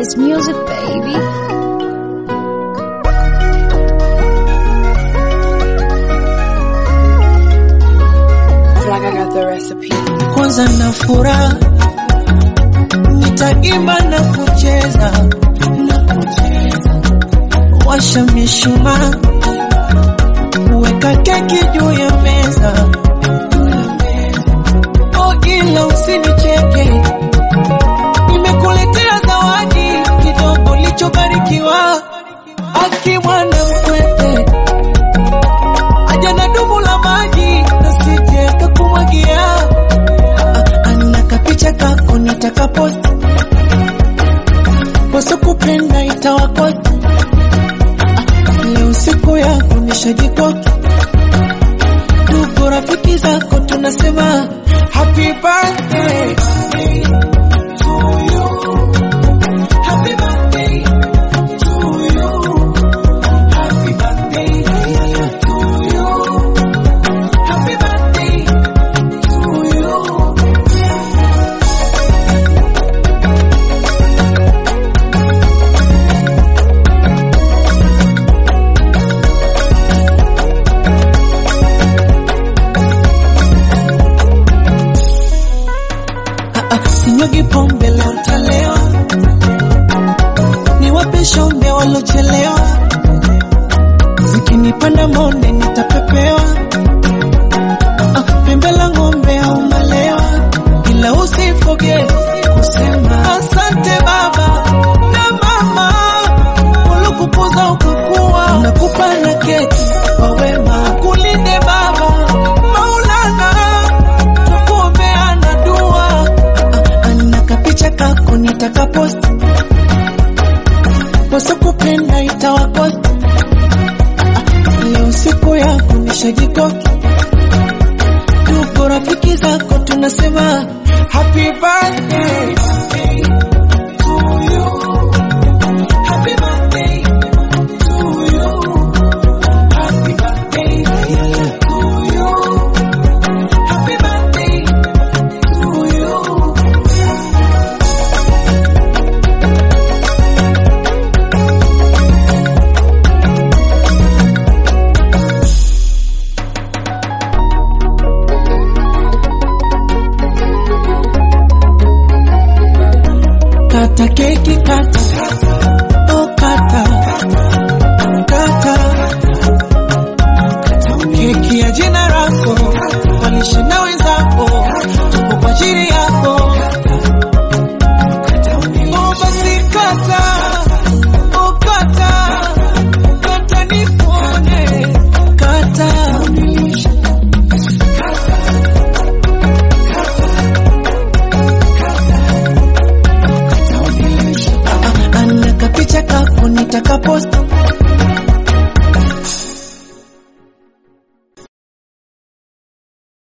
Nice music, baby. Like I got the recipe. Kwanza na furaha nitaimba na kucheza, washa mishumaa, weka keki juu ya meza. Oh, ila usinicheke, nimekuletea zawadi kidogo lichobarikiwa. Aki mwana mkwete aja na dumu la maji nasije kakumwagia. Anaka picha kako nataka post, waso kupenda itawakosa. Leo siku yako nishajikoki, tuko rafiki zako tunasema happy birthday to you, happy birthday to you, happy birthday to you, happy birthday to you. Sinyugi pombe leo talewa, niwape shombe walochelewa. Zikinipanda monde nitapepewa, pembe la ng'ombe au malewa. Ila usifoge kusema asante baba na mama, ulikupuza ukakuwa. Nakupa na keki kwa wema, kulinde baba Maulana, tukuombeana dua. Picha kako nitaka post, waso kupenda itawakosa. Leo siku yako nishajikoki, tuko rafiki zako tunasema happy birthday to you, happy birthday to you, happy birthday to you, happy birthday to you. Kata keki kata, oh kata, kata, keki ya jina lako, walishe na wenzako, tuko kwa ajili yako. Oh basi kata, oh kata, kata nipone, kata. Picha kako nitaka post,